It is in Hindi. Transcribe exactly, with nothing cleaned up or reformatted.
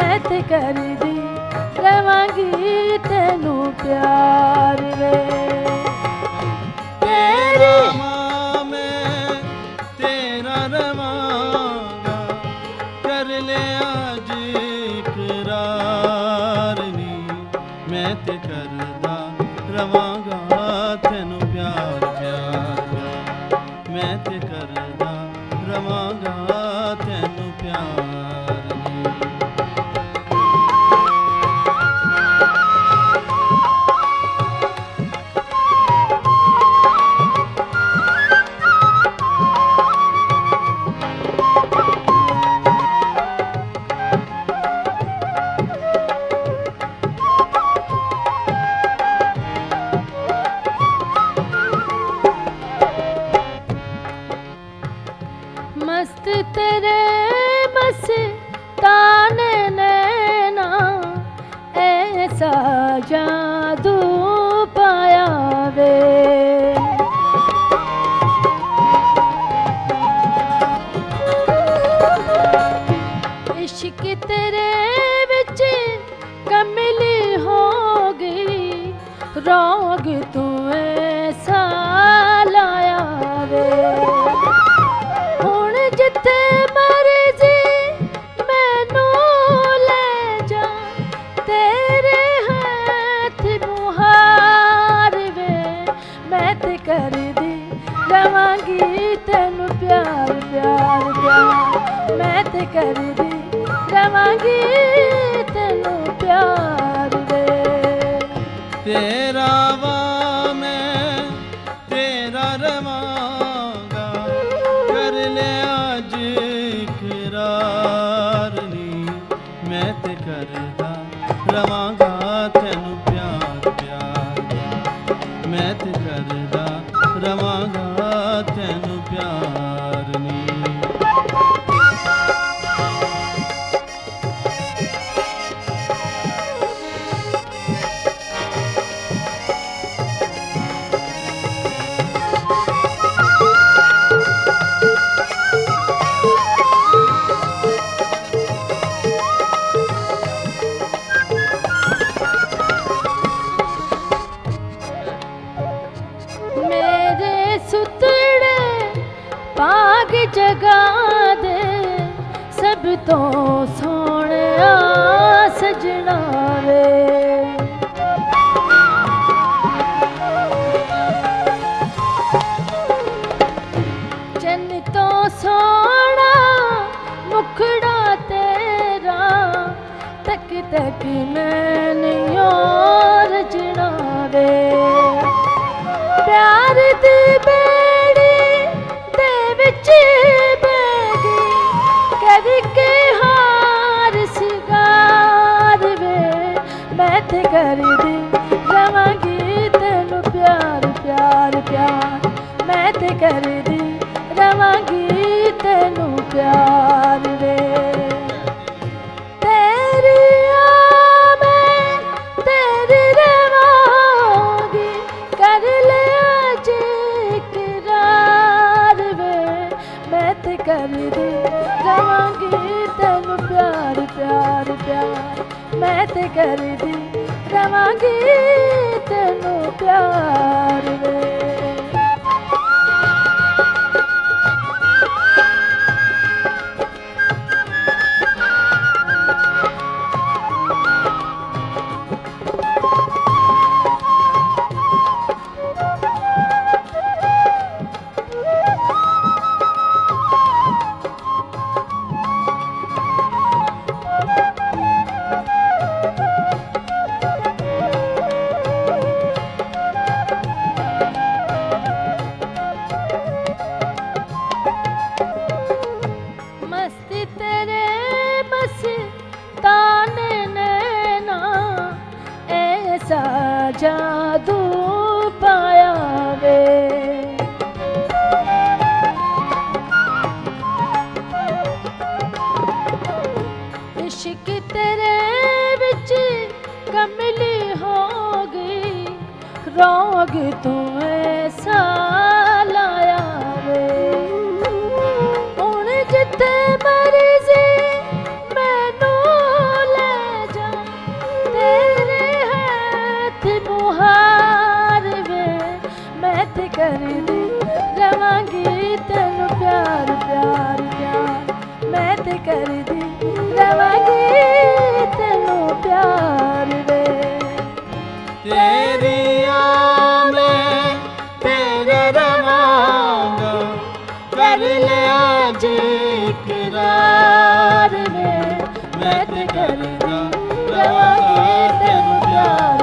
मैं ते करदी रवांगी तेनू प्यार वे। तेरा मां मैं तेरा रवांगा कर ले आज इकरार नी। मैं ते करदा रवांगा तेनू प्यार प्यार प्यार। मैं ते करदा रवांगा तेनू प्यार नी। मस्त तेरे बस ताने नैना ऐसा जादू पाया वे। इश्क तेरे विच कमली हो गई रोग तू ऐसा लाया वे। जिथे मर्जी मैनू ले जा तेरे हाथ मुहार वे। मैं ते करदी रवांगी तेनू प्यार प्यार प्यार। मैं ते करदी रवांगी तेनू प्यार वे। तेरा वा मैं तेरा रवांगा कर ले आज इकरार नी। मैं ते करदा रवांगा तेनू प्यार प्यार। मैं ते करदा रवांगा तेनू प्यार नी। पाग जगा दे सब तो सोने सजना वे। चन तो सोना मुखड़ा तेरा तक तक मैनियो रजना वे। प्यार दी करके हार सिगार वे। मैं ते करदी रवांगी तेनू प्यार प्यार प्यार। मैं ते करदी रवांगी तेनू प्यार वे। तेरी आ मैं तेरी रवांगी कर ले आज इकरार वे। मैं ते करदी रवांगी तेनू प्यार प्यार प्यार। मैं ते करदी रवांगी तेनू प्यार वे। जादू पाया वे। इश्क तेरे विच कमली हो गई रोग तू ऐसा लाया वे। हुण जिथे मर्जी मैनू ले ਮੈਂ ਤੇ ਕਰਦਾ ਰਵਾਂਗਾ ਤੈਨੂੰ ਪਿਆਰ